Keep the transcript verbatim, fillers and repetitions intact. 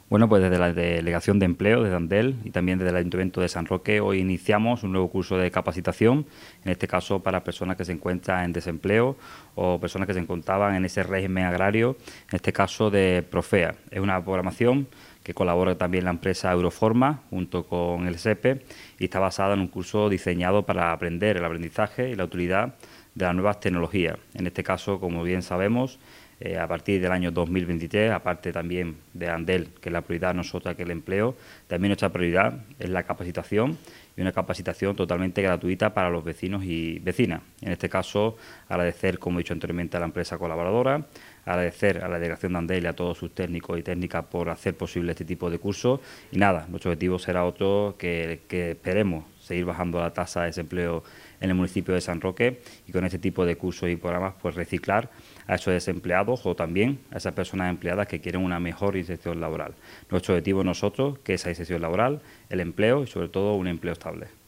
Bueno, pues desde la Delegación de Empleo de Andel y también desde el Ayuntamiento de San Roque hoy iniciamos un nuevo curso de capacitación, en este caso para personas que se encuentran en desempleo o personas que se encontraban en ese régimen agrario, en este caso de Profea. Es una programación que colabora también la empresa Euroforma junto con el S E P E y está basada en un curso diseñado para aprender el aprendizaje y la utilidad de las nuevas tecnologías. En este caso, como bien sabemos, eh, a partir del año dos mil veintitrés, aparte también de Andel, que es la prioridad nosotros que el empleo, también nuestra prioridad es la capacitación y una capacitación totalmente gratuita para los vecinos y vecinas. En este caso, agradecer, como he dicho anteriormente, a la empresa colaboradora, agradecer a la Delegación de Andel y a todos sus técnicos y técnicas por hacer posible este tipo de cursos. Y nada, nuestro objetivo será otro, que, que esperemos seguir bajando la tasa de desempleo en el municipio de San Roque y con este tipo de cursos y programas pues reciclar a esos desempleados o también a esas personas empleadas que quieren una mejor inserción laboral. Nuestro objetivo nosotros, que esa inserción laboral, el empleo y sobre todo un empleo estable.